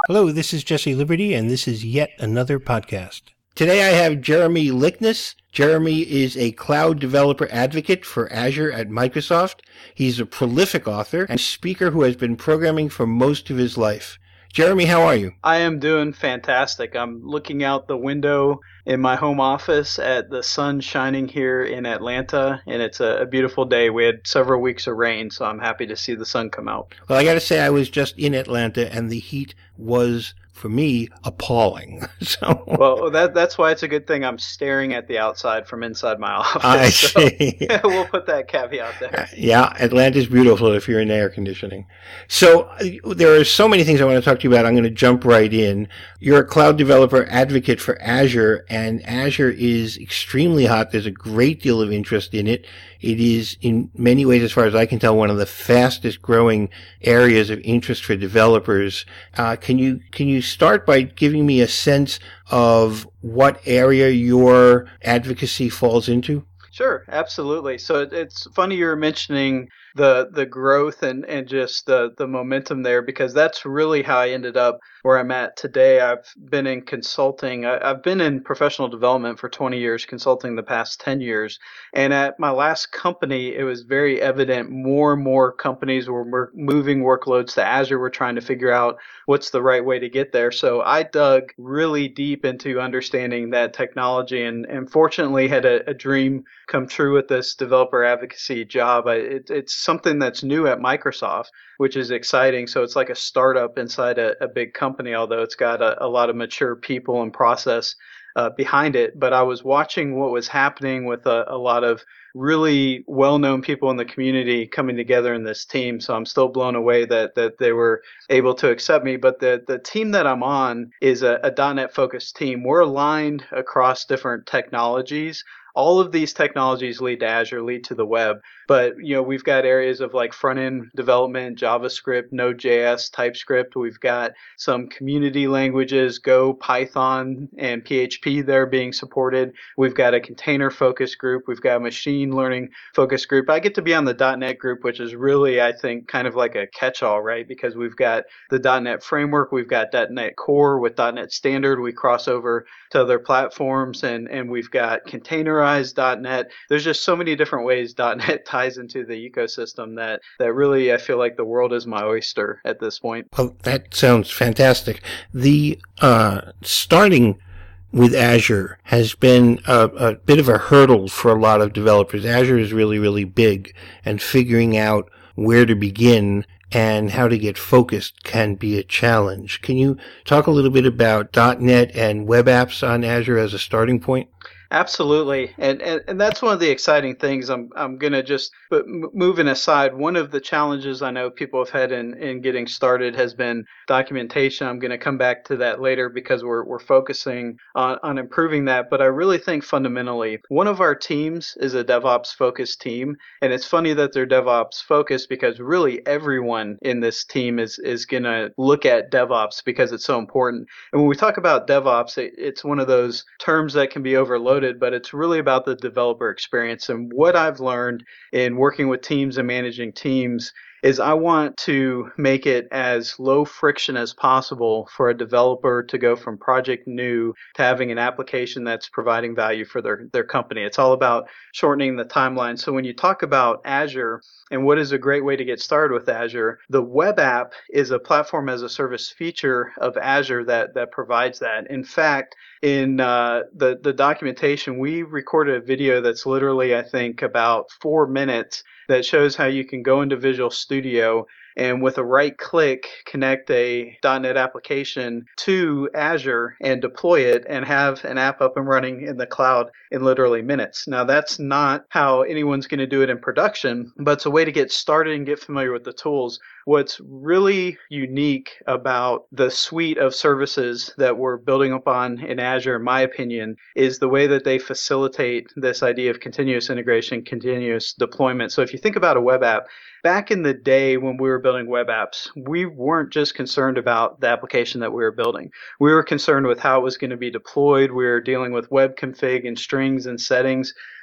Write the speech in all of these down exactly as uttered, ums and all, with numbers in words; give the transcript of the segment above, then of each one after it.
Hello, this is Jesse Liberty, and this is yet another podcast. Today I have Jeremy Lickness. Jeremy is a cloud developer advocate for Azure at Microsoft. He's a prolific author and speaker who has been programming for most of his life. Jeremy, how are you? I am doing fantastic. I'm looking out the window in my home office at the sun shining here in Atlanta, and it's a, a beautiful day. We had several weeks of rain, so I'm happy to see the sun come out. Well, I got to say, I was just in Atlanta, and the heat was, for me, appalling. So, well, that that's why it's a good thing I'm staring at the outside from inside my office. I see. So, we'll put that caveat there. Yeah, Atlanta's beautiful if you're in air conditioning. So uh, there are so many things I want to talk to you about. I'm going to jump right in. You're a cloud developer advocate for Azure, and Azure is extremely hot. There's a great deal of interest in it. It is, in many ways, as far as I can tell, one of the fastest growing areas of interest for developers. Uh, can you can you start by giving me a sense of what area your advocacy falls into? Sure, absolutely. So it- it's funny you were mentioning the the growth and, and just the, the momentum there, because that's really how I ended up where I'm at today. I've been in consulting. I, I've been in professional development for twenty years, consulting the past ten years. And at my last company, it was very evident more and more companies were mer- moving workloads to Azure. We're trying to figure out what's the right way to get there. So I dug really deep into understanding that technology, and, and fortunately had a, a dream come true with this developer advocacy job. I, it, it's something that's new at Microsoft, which is exciting. So it's like a startup inside a, a big company, although it's got a, a lot of mature people and process uh, behind it. But I was watching what was happening with a, a lot of really well-known people in the community coming together in this team. So I'm still blown away that that they were able to accept me. But the the team that I'm on is a, a .NET focused team. We're aligned across different technologies. All of these technologies lead to Azure, lead to the web. But, you know, we've got areas of like front-end development, JavaScript, Node.js, TypeScript. We've got some community languages, Go, Python, and P H P that are being supported. We've got a container-focused group. We've got a machine learning-focused group. I get to be on the .NET group, which is really, I think, kind of like a catch-all, right? Because we've got the .NET framework. We've got .NET Core with .NET Standard. We cross over to other platforms, and, and we've got containerized .NET. There's just so many different ways .NET ties into the ecosystem that, that really I feel like the world is my oyster at this point. Well, that sounds fantastic. The uh, starting with Azure has been a, a bit of a hurdle for a lot of developers. Azure is really, really big, and figuring out where to begin and how to get focused can be a challenge. Can you talk a little bit about .NET and web apps on Azure as a starting point? Absolutely, and, and and that's one of the exciting things. I'm I'm gonna just, but moving aside, one of the challenges I know people have had in, in getting started has been documentation. I'm gonna come back to that later because we're we're focusing on, on improving that. But I really think fundamentally, one of our teams is a DevOps focused team, and it's funny that they're DevOps focused because really everyone in this team is is gonna look at DevOps because it's so important. And when we talk about DevOps, it, it's one of those terms that can be overloaded, but it's really about the developer experience. And what I've learned in working with teams and managing teams is I want to make it as low friction as possible for a developer to go from project new to having an application that's providing value for their, their company. It's all about shortening the timeline. So when you talk about Azure and what is a great way to get started with Azure, the web app is a platform as a service feature of Azure that, that provides that. In fact, in uh, the, the documentation, we recorded a video that's literally, I think, about four minutes that shows how you can go into Visual Studio and with a right click connect a .NET application to Azure and deploy it and have an app up and running in the cloud in literally minutes. Now, that's not how anyone's going to do it in production, but it's a way to get started and get familiar with the tools. What's really unique about the suite of services that we're building upon in Azure, in my opinion, is the way that they facilitate this idea of continuous integration, continuous deployment. So if you think about a web app, back in the day when we were building web apps, we weren't just concerned about the application that we were building. We were concerned with how it was going to be deployed. We were dealing with web config and strings and settings.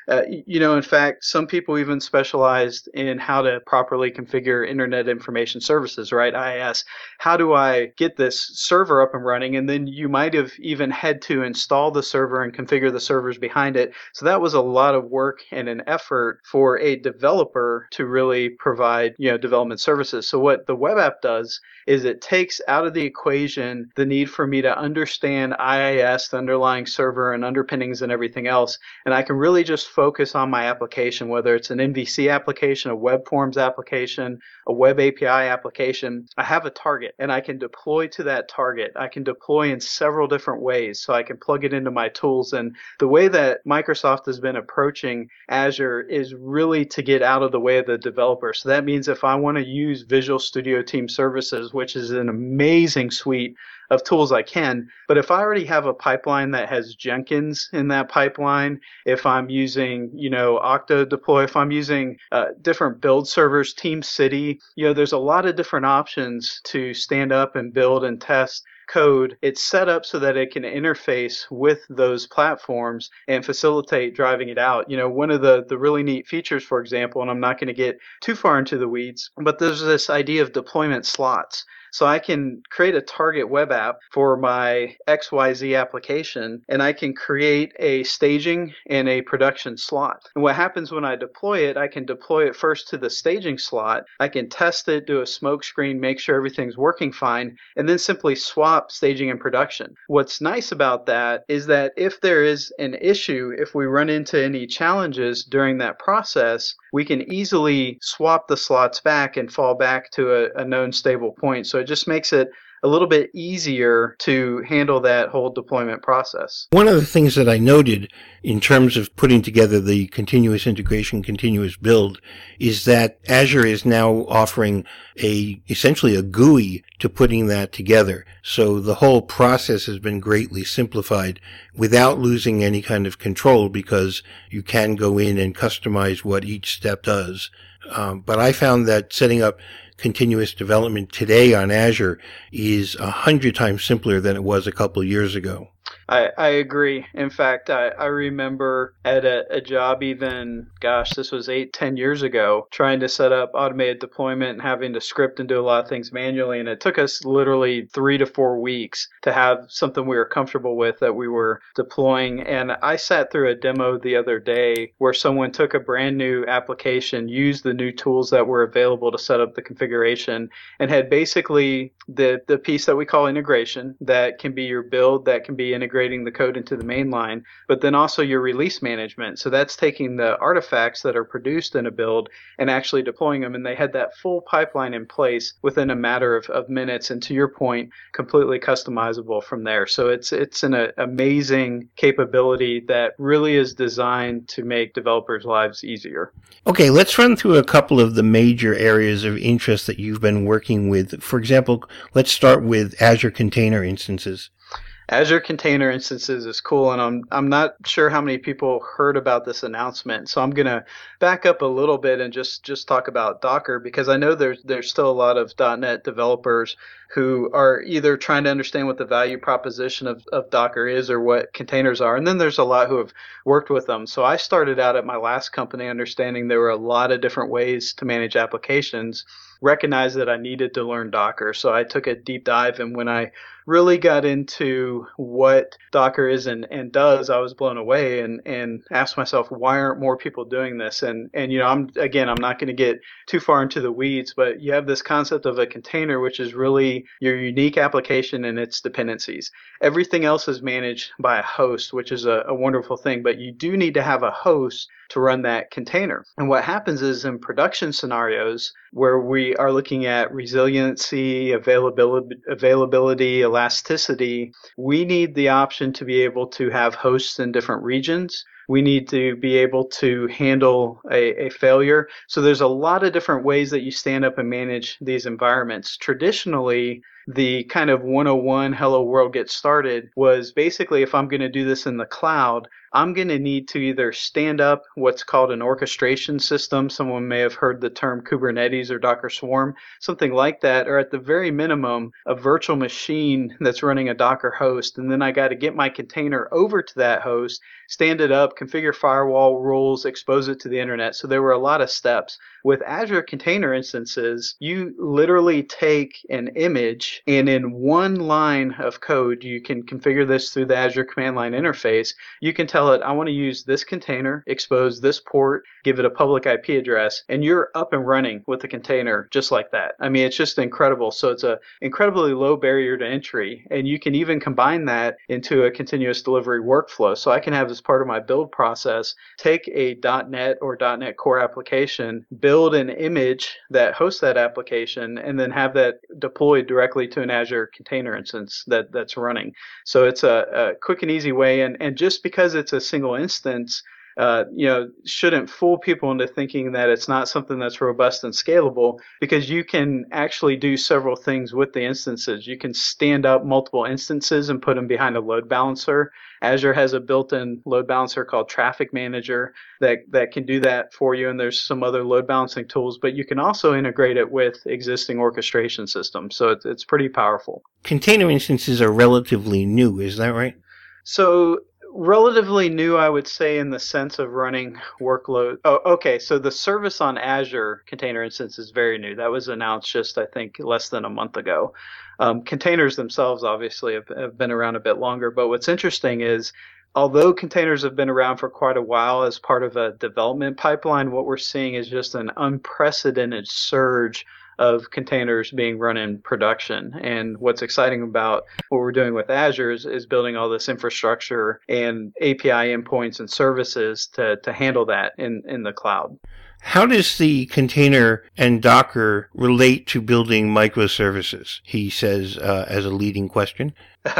Uh, you know, in fact, some people even specialized in how to properly configure Internet Information Services, right? I I S. How do I get this server up and running? And then you might have even had to install the server and configure the servers behind it. So that was a lot of work and an effort for a developer to really provide, you know, development services. So what the web app does is it takes out of the equation the need for me to understand I I S, the underlying server and underpinnings and everything else. And I can really just focus on my application, whether it's an M V C application, a web forms application, a web A P I application. I have a target and I can deploy to that target. I can deploy in several different ways. So I can plug it into my tools. And the way that Microsoft has been approaching Azure is really to get out of the way of the developer. So that means if I want to use Visual Studio Team Services, which is an amazing suite of tools, I can. But if I already have a pipeline that has Jenkins in that pipeline, if I'm using, you know, Octa Deploy, if I'm using uh, different build servers, TeamCity, you know, there's a lot of different options to stand up and build and test code. It's set up so that it can interface with those platforms and facilitate driving it out. You know, one of the, the really neat features, for example, and I'm not going to get too far into the weeds, but there's this idea of deployment slots. So I can create a target web app for my X Y Z application, and I can create a staging and a production slot. And what happens when I deploy it, I can deploy it first to the staging slot. I can test it, do a smoke screen, make sure everything's working fine, and then simply swap staging and production. What's nice about that is that if there is an issue, if we run into any challenges during that process, we can easily swap the slots back and fall back to a, a known stable point. So it just makes it a little bit easier to handle that whole deployment process. One of the things that I noted in terms of putting together the continuous integration, continuous build, is that Azure is now offering a essentially a G U I to putting that together. So the whole process has been greatly simplified without losing any kind of control, because you can go in and customize what each step does. Um, but I found that setting up continuous development today on Azure is a hundred times simpler than it was a couple of years ago. I, I agree. In fact, I, I remember at a, a job even, gosh, this was eight, ten years ago, trying to set up automated deployment and having to script and do a lot of things manually. And it took us literally three to four weeks to have something we were comfortable with that we were deploying. And I sat through a demo the other day where someone took a brand new application, used the new tools that were available to set up the configuration, and had basically the, the piece that we call integration that can be your build, that can be integrating the code into the main line, but then also your release management. So that's taking the artifacts that are produced in a build and actually deploying them. And they had that full pipeline in place within a matter of, of minutes. And to your point, completely customizable from there. So it's it's an a, amazing capability that really is designed to make developers' lives easier. Okay, let's run through a couple of the major areas of interest that you've been working with. For example, let's start with Azure Container Instances. Azure Container Instances is cool, and I'm I'm not sure how many people heard about this announcement. So I'm going to back up a little bit and just, just talk about Docker, because I know there's there's still a lot of .dot net developers who are either trying to understand what the value proposition of, of Docker is or what containers are. And then there's a lot who have worked with them. So I started out at my last company understanding there were a lot of different ways to manage applications, recognized that I needed to learn Docker. So I took a deep dive, and when I really got into what Docker is and, and does, I was blown away and, and asked myself, why aren't more people doing this? And, and, you know, I'm, again, I'm not going to get too far into the weeds, but you have this concept of a container, which is really your unique application and its dependencies. Everything else is managed by a host, which is a, a wonderful thing, but you do need to have a host to run that container. And what happens is in production scenarios where we are looking at resiliency, availability, availability, elasticity, we need the option to be able to have hosts in different regions. We need to be able to handle a, a failure. So there's a lot of different ways that you stand up and manage these environments. Traditionally, the kind of one oh one hello world get started was basically, if I'm going to do this in the cloud, I'm going to need to either stand up what's called an orchestration system. Someone may have heard the term Kubernetes or Docker Swarm, something like that, or at the very minimum, a virtual machine that's running a Docker host. And then I got to get my container over to that host, stand it up, configure firewall rules, expose it to the internet. So there were a lot of steps. With Azure Container Instances, you literally take an image, and in one line of code, you can configure this through the Azure command line interface. You can tell it, I want to use this container, expose this port, give it a public I P address, and you're up and running with the container just like that. I mean, it's just incredible. So it's an incredibly low barrier to entry, and you can even combine that into a continuous delivery workflow. So I can have, as part of my build process, take a .NET or .NET Core application, build an image that hosts that application, and then have that deployed directly to an Azure container instance that, that's running. So it's a, a quick and easy way. And, and just because it's a single instance, Uh, you know, shouldn't fool people into thinking that it's not something that's robust and scalable, because you can actually do several things with the instances. You can stand up multiple instances and put them behind a load balancer. Azure has a built-in load balancer called Traffic Manager that, that can do that for you, and there's some other load balancing tools, but you can also integrate it with existing orchestration systems. So it's, it's pretty powerful. Container instances are relatively new, is that right? So relatively new, I would say, in the sense of running workload. Oh, okay. So the service on Azure Container Instance is very new. That was announced just, I think, less than a month ago. Um, containers themselves obviously have, have been around a bit longer. But what's interesting is, although containers have been around for quite a while as part of a development pipeline, what we're seeing is just an unprecedented surge of containers being run in production. And what's exciting about what we're doing with Azure is, is building all this infrastructure and A P I endpoints and services to, to handle that in, in the cloud. How does the container and Docker relate to building microservices? He says uh, as a leading question.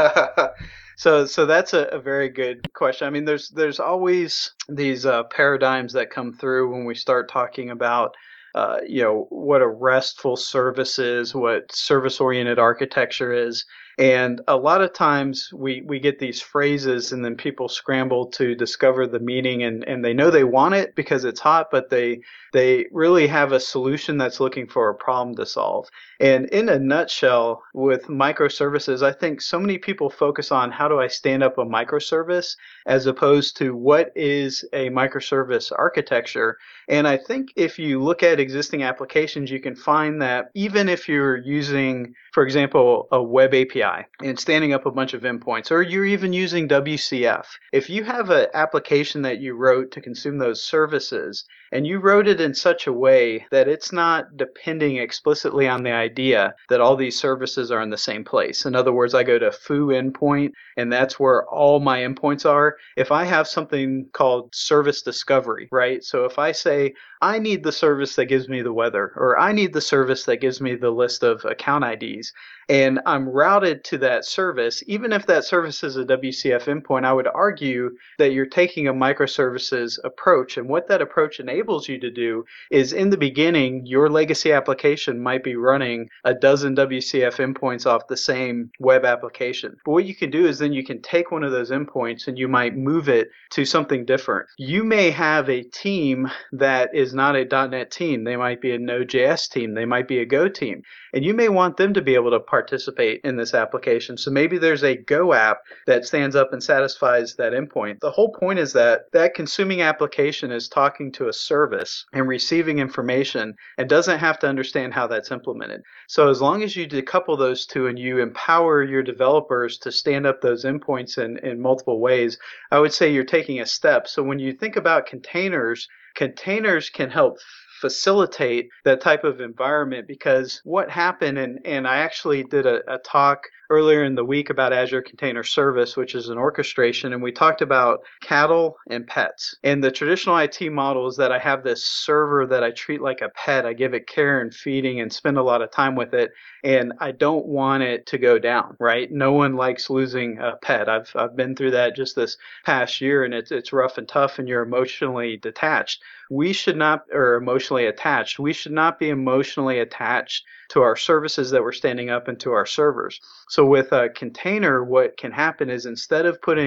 So, so that's a, a very good question. I mean, there's there's always these uh, paradigms that come through when we start talking about Uh, you know, what a RESTful service is, what service-oriented architecture is. And a lot of times we, we get these phrases, and then people scramble to discover the meaning, and, and they know they want it because it's hot, but they they really have a solution that's looking for a problem to solve. And in a nutshell, with microservices, I think so many people focus on how do I stand up a microservice as opposed to what is a microservice architecture. And I think if you look at existing applications, you can find that even if you're using, for example, a web A P I and standing up a bunch of endpoints, or you're even using W C F, if you have an application that you wrote to consume those services, and you wrote it in such a way that it's not depending explicitly on the idea that all these services are in the same place. In other words, I go to foo endpoint, and that's where all my endpoints are. If I have something called service discovery, right? So if I say, I need the service that gives me the weather, or I need the service that gives me the list of account I Ds, and I'm routed to that service, even if that service is a W C F endpoint, I would argue that you're taking a microservices approach. And what that approach enables you to do is, in the beginning, your legacy application might be running a dozen W C F endpoints off the same web application. But what you can do is then you can take one of those endpoints and you might move it to something different. You may have a team that is not a .NET team. They might be a Node.js team. They might be a Go team. And you may want them to be able to participate in this application. So maybe there's a Go app that stands up and satisfies that endpoint. The whole point is that that consuming application is talking to a service and receiving information and doesn't have to understand how that's implemented. So as long as you decouple those two and you empower your developers to stand up those endpoints in, in multiple ways, I would say you're taking a step. So when you think about containers, containers can help facilitate that type of environment, because what happened, and, and I actually did a, a talk earlier in the week about Azure Container Service, which is an orchestration, and we talked about cattle and pets. And the traditional I T model is that I have this server that I treat like a pet. I give it care and feeding and spend a lot of time with it, and I don't want it to go down, right? No one likes losing a pet. I've I've been through that just this past year, and it's it's rough and tough, and you're emotionally detached. We should not, or emotionally attached, we should not be emotionally attached to our services that we're standing up and to our servers. So with a container, what can happen is, instead of putting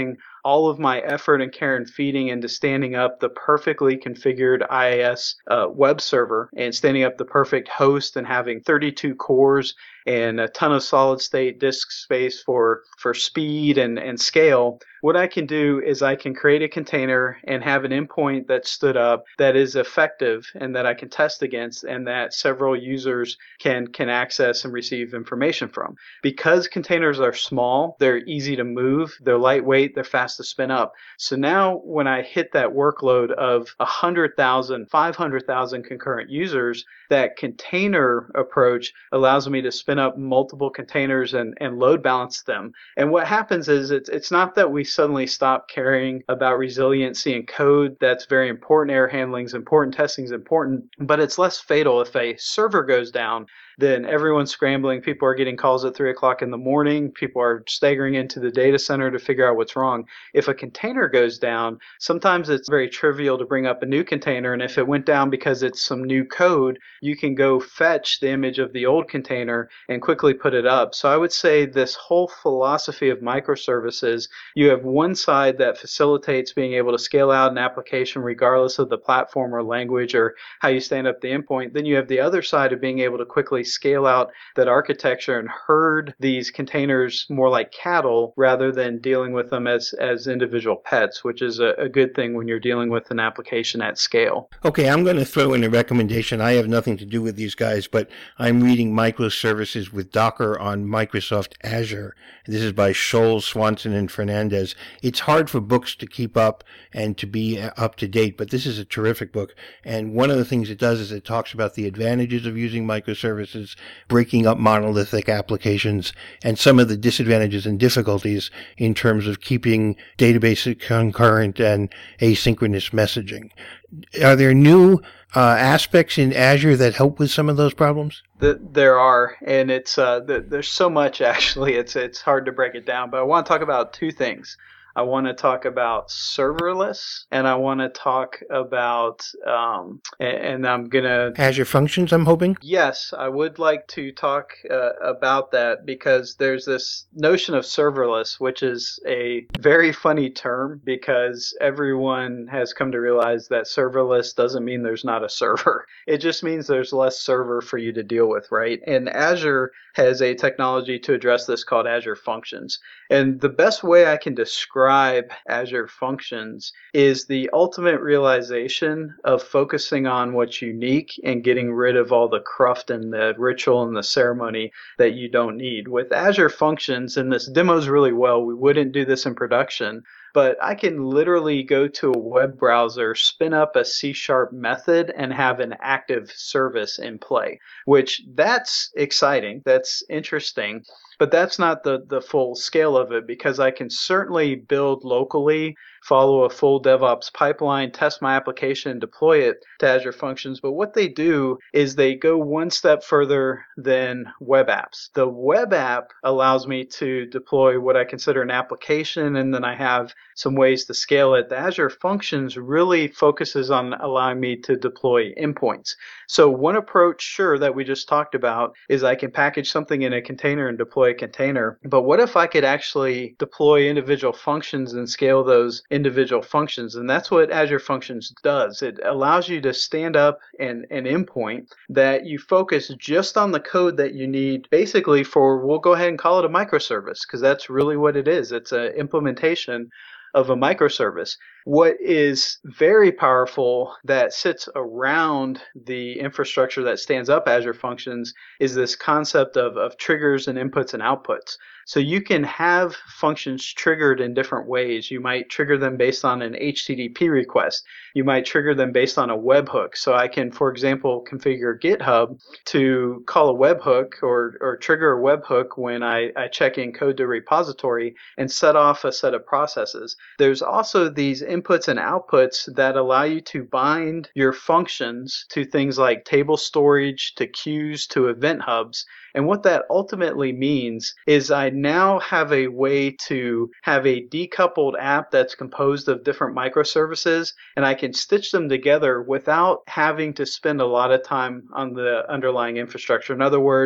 all of my effort and care and feeding into standing up the perfectly configured I I S uh, web server and standing up the perfect host and having thirty-two cores and a ton of solid state disk space for, for speed and, and scale, what I can do is I can create a container and have an endpoint that's stood up that is effective and that I can test against and that several users can, can access and receive information from. Because containers are small, they're easy to move, they're lightweight, they're fast to spin up. So now when I hit that workload of one hundred thousand, five hundred thousand concurrent users, that container approach allows me to spin up multiple containers and, and load balance them. And what happens is it's it's not that we suddenly stop caring about resiliency and code. That's very important. Error handling is important. Testing is important. But it's less fatal. If a server goes down, then everyone's scrambling. People are getting calls at three o'clock in the morning. People are staggering into the data center to figure out what's wrong. If a container goes down, sometimes it's very trivial to bring up a new container. And if it went down because it's some new code, you can go fetch the image of the old container and quickly put it up. So I would say this whole philosophy of microservices, you have one side that facilitates being able to scale out an application regardless of the platform or language or how you stand up the endpoint. Then you have the other side of being able to quickly scale out that architecture and herd these containers more like cattle rather than dealing with them as, as individual pets, which is a, a good thing when you're dealing with an application at scale. Okay, I'm going to throw in a recommendation. I have nothing to do with these guys, but I'm reading Microservices with Docker on Microsoft Azure. This is by Scholl, Swanson, and Fernandez. It's hard for books to keep up and to be up to date, but this is a terrific book. And one of the things it does is it talks about the advantages of using microservices, breaking up monolithic applications, and some of the disadvantages and difficulties in terms of keeping database concurrent and asynchronous messaging. Are there new uh, aspects in Azure that help with some of those problems? The, there are, and it's uh, the, there's so much actually. It's it's hard to break it down, but I want to talk about two things. I want to talk about serverless, and I want to talk about, um, and, and I'm going to... Azure Functions, I'm hoping? Yes, I would like to talk uh, about that because there's this notion of serverless, which is a very funny term because everyone has come to realize that serverless doesn't mean there's not a server. It just means there's less server for you to deal with, right? And Azure has a technology to address this called Azure Functions. And the best way I can describe Azure Functions is the ultimate realization of focusing on what's unique and getting rid of all the cruft and the ritual and the ceremony that you don't need. With Azure Functions, and this demos really well, we wouldn't do this in production, but I can literally go to a web browser, spin up a C-sharp method, and have an active service in play, which that's exciting. That's interesting. But that's not the, the full scale of it because I can certainly build locally, follow a full DevOps pipeline, test my application, deploy it to Azure Functions. But what they do is they go one step further than web apps. The web app allows me to deploy what I consider an application, and then I have some ways to scale it. The Azure Functions really focuses on allowing me to deploy endpoints. So one approach, sure, that we just talked about is I can package something in a container and deploy a container. But what if I could actually deploy individual functions and scale those individual functions? And that's what Azure Functions does. It allows you to stand up an, an endpoint that you focus just on the code that you need basically for, we'll go ahead and call it a microservice because that's really what it is. It's an implementation of a microservice. What is very powerful that sits around the infrastructure that stands up Azure Functions is this concept of, of triggers and inputs and outputs. So you can have functions triggered in different ways. You might trigger them based on an H T T P request. You might trigger them based on a webhook. So I can, for example, configure GitHub to call a webhook or, or trigger a webhook when I, I check in code to repository and set off a set of processes. There's also these inputs and outputs that allow you to bind your functions to things like table storage, to queues, to event hubs. And what that ultimately means is I now have a way to have a decoupled app that's composed of different microservices, and I can stitch them together without having to spend a lot of time on the underlying infrastructure. In other words,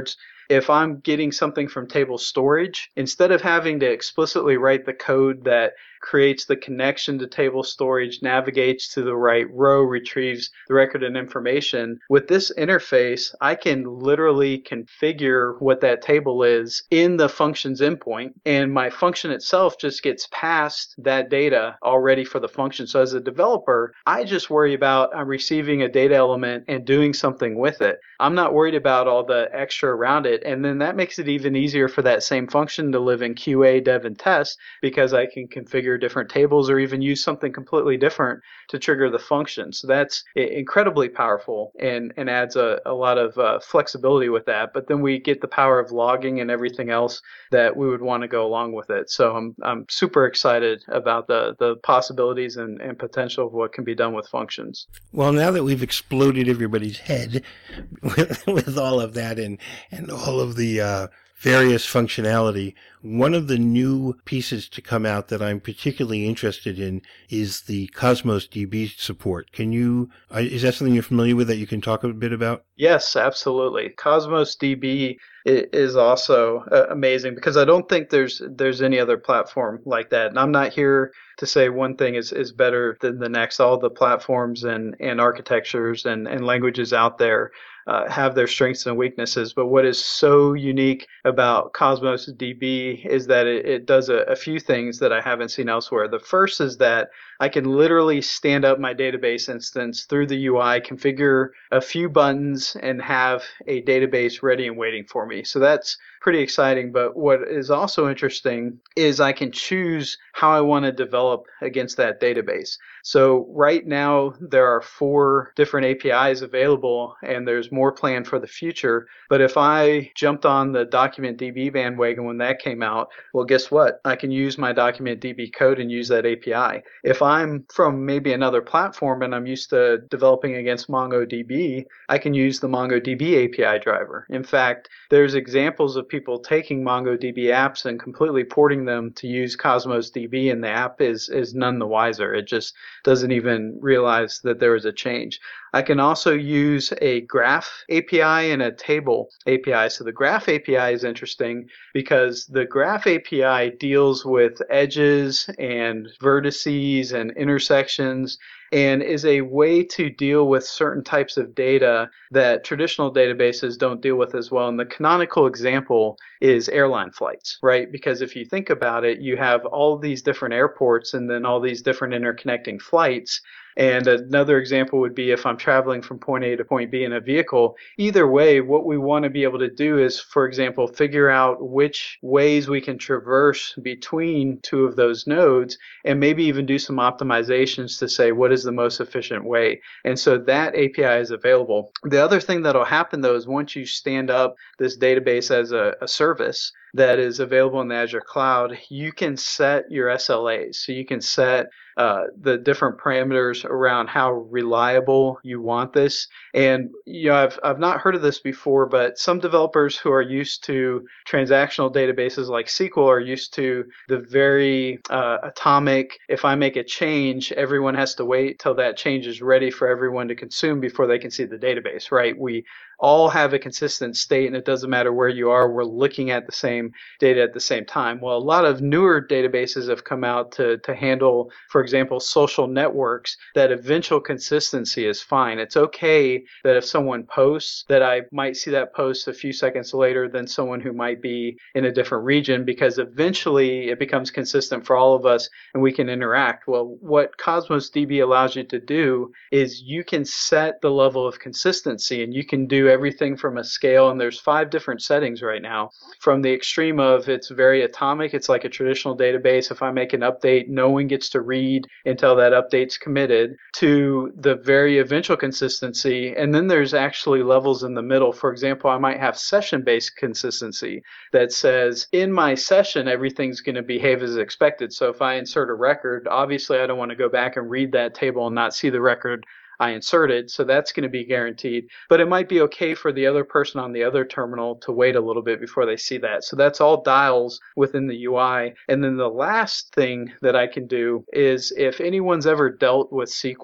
if I'm getting something from table storage, instead of having to explicitly write the code that creates the connection to table storage, navigates to the right row, retrieves the record and information, with this interface, I can literally configure what that table is in the function's endpoint, and my function itself just gets passed that data already for the function. So as a developer, I just worry about I'm receiving a data element and doing something with it. I'm not worried about all the extra around it. And then that makes it even easier for that same function to live in Q A, dev, and test, because I can configure different tables or even use something completely different to trigger the function. So that's incredibly powerful and, and adds a, a lot of uh, flexibility with that. But then we get the power of logging and everything else that we would want to go along with it. So I'm I'm super excited about the, the possibilities and, and potential of what can be done with functions. Well, now that we've exploded everybody's head with, with all of that and, and all of the uh, various functionality, one of the new pieces to come out that I'm particularly interested in is the Cosmos D B support. Can you, uh, is that something you're familiar with that you can talk a bit about? Yes, absolutely. Cosmos D B is also uh, amazing because I don't think there's there's any other platform like that. And I'm not here to say one thing is, is better than the next. All the platforms and, and architectures and, and languages out there uh, have their strengths and weaknesses. But what is so unique about Cosmos D B is that it, it does a, a few things that I haven't seen elsewhere. The first is that I can literally stand up my database instance through the U I, configure a few buttons, and have a database ready and waiting for me. So that's pretty exciting. But what is also interesting is I can choose how I want to develop against that database. So right now, there are four different A P Is available, and there's more planned for the future. But if I jumped on the Document D B bandwagon when that came out, well, guess what? I can use my Document D B code and use that A P I. If I'm from maybe another platform and I'm used to developing against MongoDB, I can use the MongoDB A P I driver. In fact, there's examples of people taking MongoDB apps and completely porting them to use Cosmos D B, and the app is, is none the wiser. It just doesn't even realize that there was a change. I can also use a graph A P I and a table A P I. So the graph A P I is interesting because the graph A P I deals with edges and vertices and intersections and is a way to deal with certain types of data that traditional databases don't deal with as well. And the canonical example is airline flights, right? Because if you think about it, you have all these different airports and then all these different interconnecting flights. And another example would be if I'm traveling from point A to point B in a vehicle. Either way, what we want to be able to do is, for example, figure out which ways we can traverse between two of those nodes and maybe even do some optimizations to say what is the most efficient way. And so that A P I is available. The other thing that will happen, though, is once you stand up this database as a, a service that is available in the Azure cloud, you can set your S L As. So you can set uh, the different parameters around how reliable you want this. And you know, I've I've not heard of this before, but some developers who are used to transactional databases like S Q L are used to the very uh, atomic. If I make a change, everyone has to wait till that change is ready for everyone to consume before they can see the database, right? We all have a consistent state, and it doesn't matter where you are. We're looking at the same data at the same time. Well, a lot of newer databases have come out to, to handle, for example, social networks, that eventual consistency is fine. It's okay that if someone posts, that I might see that post a few seconds later than someone who might be in a different region, because eventually it becomes consistent for all of us and we can interact. Well, what Cosmos D B allows you to do is you can set the level of consistency, and you can do everything from a scale, and there's five different settings right now. From the extreme of it's very atomic, it's like a traditional database. If I make an update, no one gets to read until that update's committed, to the very eventual consistency. And then there's actually levels in the middle. For example, I might have session-based consistency that says in my session, everything's going to behave as expected. So if I insert a record, obviously I don't want to go back and read that table and not see the record I inserted, so that's going to be guaranteed. But it might be okay for the other person on the other terminal to wait a little bit before they see that. So that's all dials within the U I. And then the last thing that I can do is if anyone's ever dealt with S Q L,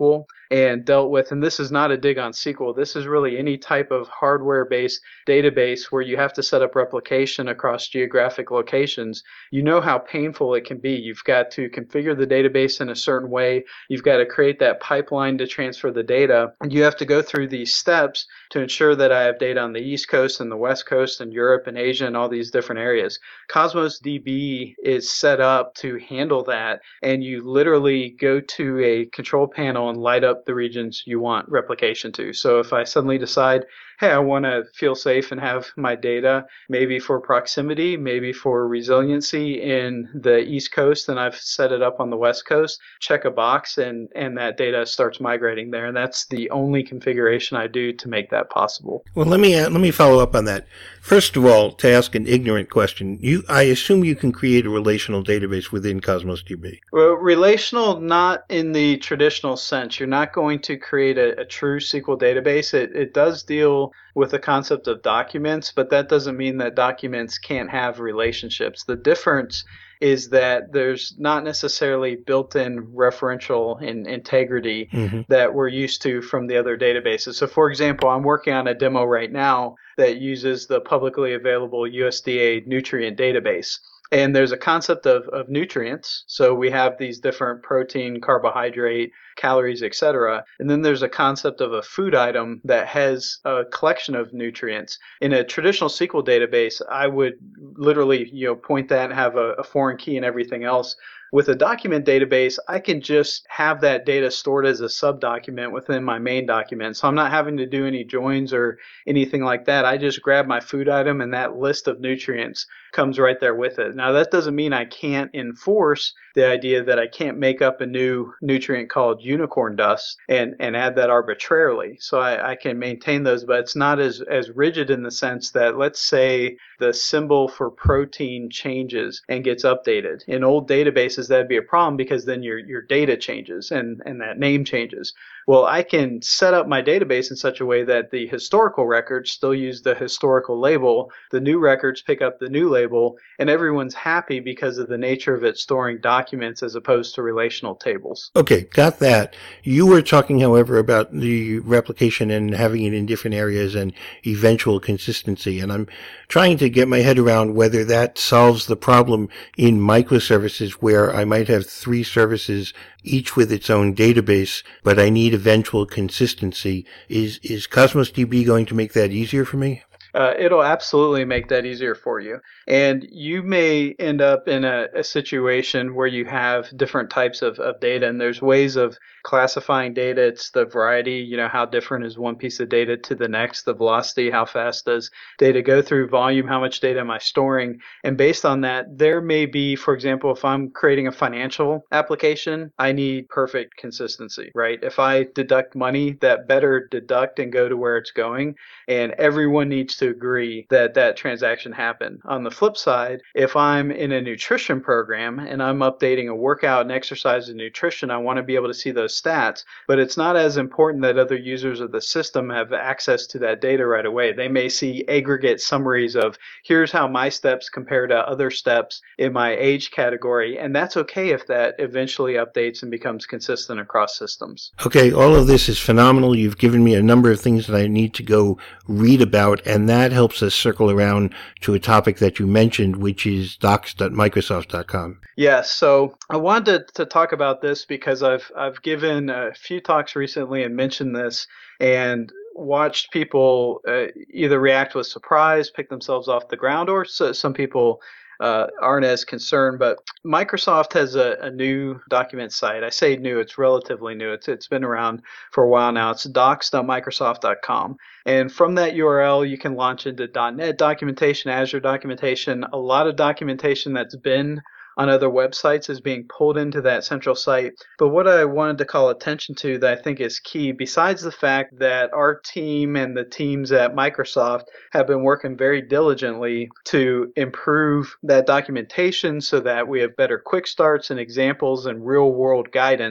and dealt with, and this is not a dig on S Q L, this is really any type of hardware-based database where you have to set up replication across geographic locations, you know how painful it can be. You've got to configure the database in a certain way. You've got to create that pipeline to transfer the data. And you have to go through these steps to ensure that I have data on the East Coast and the West Coast and Europe and Asia and all these different areas. Cosmos D B is set up to handle that, and you literally go to a control panel and light up the regions you want replication to. So if I suddenly decide, hey, I want to feel safe and have my data maybe for proximity, maybe for resiliency in the East Coast, and I've set it up on the West Coast, check a box, and, and that data starts migrating there. And that's the only configuration I do to make that possible. Well, let me uh, let me follow up on that. First of all, to ask an ignorant question, you I assume you can create a relational database within Cosmos D B. Well, relational, not in the traditional sense. You're not going to create a, a true S Q L database. It, it does deal with the concept of documents, but that doesn't mean that documents can't have relationships. The difference is that there's not necessarily built-in referential in integrity mm-hmm. that we're used to from the other databases. So, for example, I'm working on a demo right now that uses the publicly available U S D A nutrient database. And there's a concept of, of nutrients. So we have these different protein, carbohydrate, calories, et cetera. And then there's a concept of a food item that has a collection of nutrients. In a traditional S Q L database, I would literally, you know, point that and have a, a foreign key and everything else. With a document database, I can just have that data stored as a subdocument within my main document. So I'm not having to do any joins or anything like that. I just grab my food item and that list of nutrients comes right there with it. Now, that doesn't mean I can't enforce the idea that I can't make up a new nutrient called unicorn dust and, and add that arbitrarily. So I, I can maintain those, but it's not as, as rigid in the sense that, let's say the symbol for protein changes and gets updated. In old databases, that'd be a problem because then your, your data changes and, and that name changes. Well, I can set up my database in such a way that the historical records still use the historical label, the new records pick up the new label, and everyone's happy because of the nature of it storing documents as opposed to relational tables. Okay, got that. You were talking, however, about the replication and having it in different areas and eventual consistency, and I'm trying to get my head around whether that solves the problem in microservices where I might have three services, each with its own database, but I need eventual consistency. Is is Cosmos D B going to make that easier for me? Uh, it'll absolutely make that easier for you. And you may end up in a, a situation where you have different types of, of data, and there's ways of classifying data. It's the variety, you know, how different is one piece of data to the next, the velocity, how fast does data go through, volume, how much data am I storing? And based on that, there may be, for example, if I'm creating a financial application, I need perfect consistency, right? If I deduct money, that better deduct and go to where it's going, and everyone needs to agree that that transaction happened. On the flip side, if I'm in a nutrition program and I'm updating a workout and exercise and nutrition, I want to be able to see those stats, but it's not as important that other users of the system have access to that data right away. They may see aggregate summaries of here's how my steps compare to other steps in my age category, and that's okay if that eventually updates and becomes consistent across systems. Okay, all of this is phenomenal. You've given me a number of things that I need to go read about, and that helps us circle around to a topic that you mentioned, which is docs dot microsoft dot com. Yes, so I wanted to, to talk about this because I've I've given a few talks recently and mentioned this and watched people uh, either react with surprise, pick themselves off the ground, or so, some people uh, aren't as concerned. But Microsoft has a, a new document site. I say new, it's relatively new. It's It's been around for a while now. It's docs dot microsoft dot com. And from that U R L, you can launch into .NET documentation, Azure documentation, a lot of documentation that's been on other websites is being pulled into that central site. But what I wanted to call attention to that I think is key, besides the fact that our team and the teams at Microsoft have been working very diligently to improve that documentation so that we have better quick starts and examples and real world guidance,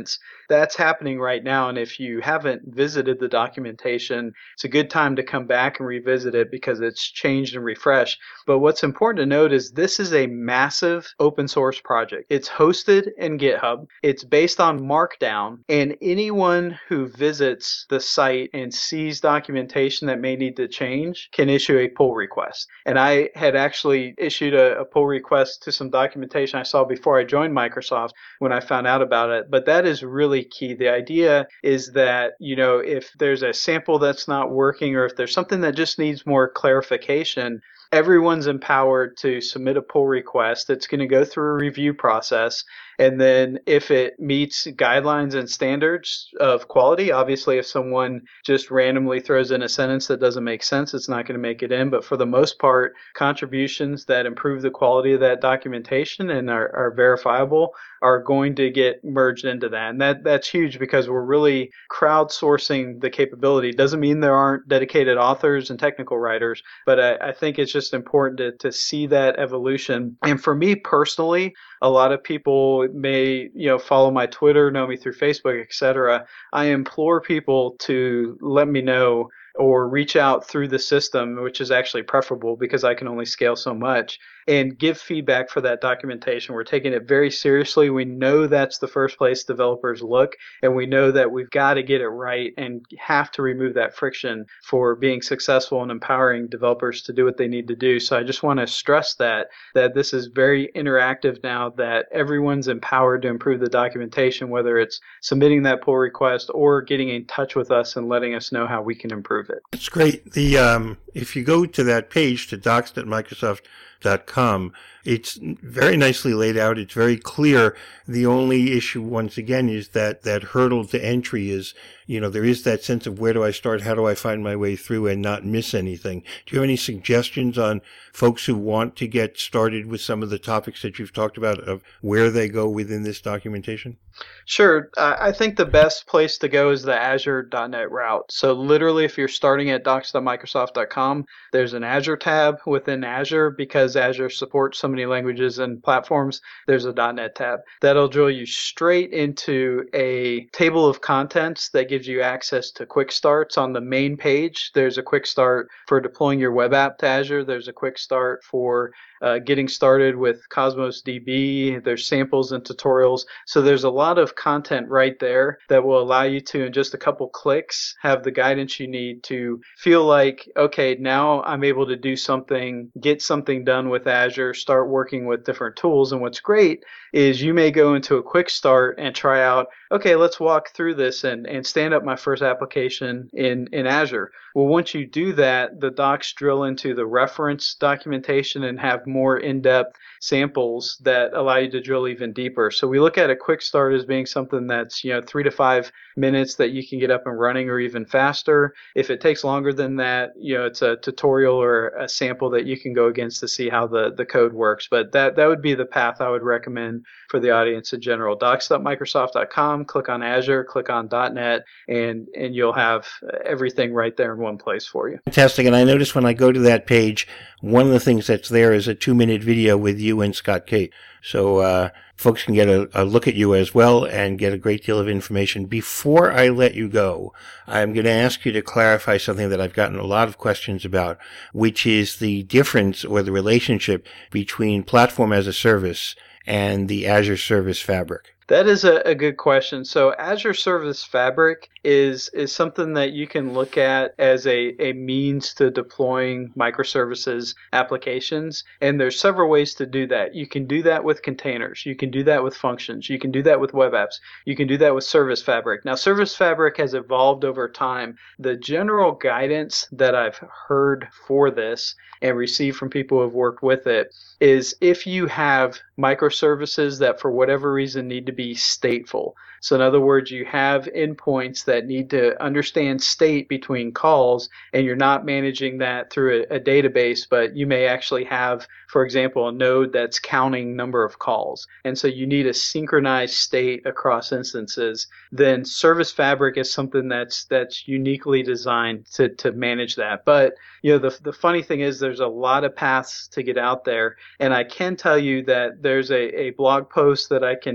that's happening right now. And if you haven't visited the documentation, it's a good time to come back and revisit it because it's changed and refreshed. But what's important to note is this is a massive open source project. It's hosted in GitHub. It's based on Markdown, and anyone who visits the site and sees documentation that may need to change can issue a pull request. And I had actually issued a, a pull request to some documentation I saw before I joined Microsoft when I found out about it. But that is really key. The idea is that, you know, if there's a sample that's not working or if there's something that just needs more clarification, everyone's empowered to submit a pull request. It's going to go through a review process. And then if it meets guidelines and standards of quality, obviously if someone just randomly throws in a sentence that doesn't make sense, it's not going to make it in. But for the most part, contributions that improve the quality of that documentation and are, are verifiable are going to get merged into that. And that that's huge because we're really crowdsourcing the capability. It doesn't mean there aren't dedicated authors and technical writers, but I, I think it's just important to, to see that evolution. And for me personally, a lot of people may, you know, follow my Twitter, know me through Facebook, et cetera. I implore people to let me know or reach out through the system, which is actually preferable because I can only scale so much, and give feedback for that documentation. We're taking it very seriously. We know that's the first place developers look, and we know that we've got to get it right and have to remove that friction for being successful and empowering developers to do what they need to do. So I just want to stress that, that this is very interactive now, that everyone's empowered to improve the documentation, whether it's submitting that pull request or getting in touch with us and letting us know how we can improve it. That's great. The um, if you go to that page, to docs dot microsoft dot com, it's very nicely laid out. It's very clear. The only issue, once again, is that that hurdle to entry is, you know, there is that sense of where do I start? How do I find my way through and not miss anything? Do you have any suggestions on folks who want to get started with some of the topics that you've talked about of where they go within this documentation? Sure. Uh, I think the best place to go is the Azure dot net route. So literally, if you're starting at docs dot microsoft dot com, there's an Azure tab within Azure. Because Azure supports so many languages and platforms, there's a .NET tab. That'll drill you straight into a table of contents that gives you access to quick starts. On the main page, there's a quick start for deploying your web app to Azure. There's a quick start for Uh, getting started with Cosmos D B. There's samples and tutorials. So there's a lot of content right there that will allow you to, in just a couple clicks, have the guidance you need to feel like, okay, now I'm able to do something, get something done with Azure, start working with different tools. And what's great is you may go into a quick start and try out, okay, let's walk through this and, and stand up my first application in, in Azure. Well, once you do that, the docs drill into the reference documentation and have more in-depth samples that allow you to drill even deeper. So we look at a quick start as being something that's, you know, three to five minutes that you can get up and running or even faster. If it takes longer than that, you know, it's a tutorial or a sample that you can go against to see how the, the code works. But that, that would be the path I would recommend for the audience in general. docs dot microsoft dot com, click on Azure, click on .NET, and, and you'll have everything right there in one place for you. Fantastic. And I notice when I go to that page, one of the things that's there is a two-minute video with you and Scott Cate. So uh, folks can get a, a look at you as well and get a great deal of information. Before I let you go, I'm going to ask you to clarify something that I've gotten a lot of questions about, which is the difference or the relationship between Platform as a Service and the Azure Service Fabric. That is a, a good question. So Azure Service Fabric is is something that you can look at as a, a means to deploying microservices applications. And there's several ways to do that. You can do that with containers. You can do that with functions. You can do that with web apps. You can do that with Service Fabric. Now, Service Fabric has evolved over time. The general guidance that I've heard for this and received from people who have worked with it is if you have microservices that for whatever reason need to be stateful. So in other words, you have endpoints that need to understand state between calls, and you're not managing that through a, a database, but you may actually have, for example, a node that's counting number of calls. And so you need a synchronized state across instances. Then Service Fabric is something that's that's uniquely designed to, to manage that. But you know, the the funny thing is there's a lot of paths to get out there. And I can tell you that there's a, a blog post that I can dig up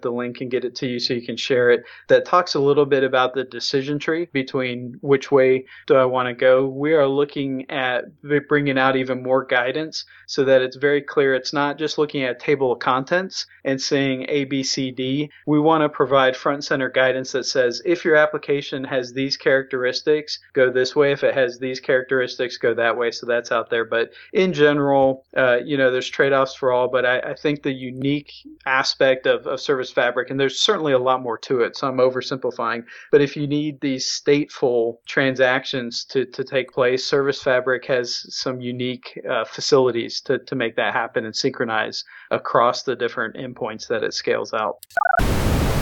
the link and get it to you so you can share it, that talks a little bit about the decision tree between which way do I want to go. We are looking at bringing out even more guidance so that it's very clear. It's not just looking at table of contents and saying A, B, C, D. We want to provide front and center guidance that says if your application has these characteristics, go this way. If it has these characteristics, go that way. So that's out there. But in general, uh, you know, there's trade-offs for all. But I, I think the unique aspect of, of Service Fabric, and there's certainly a lot more to it, so I'm oversimplifying, but if you need these stateful transactions to, to take place, Service Fabric has some unique uh, facilities to, to make that happen and synchronize across the different endpoints that it scales out.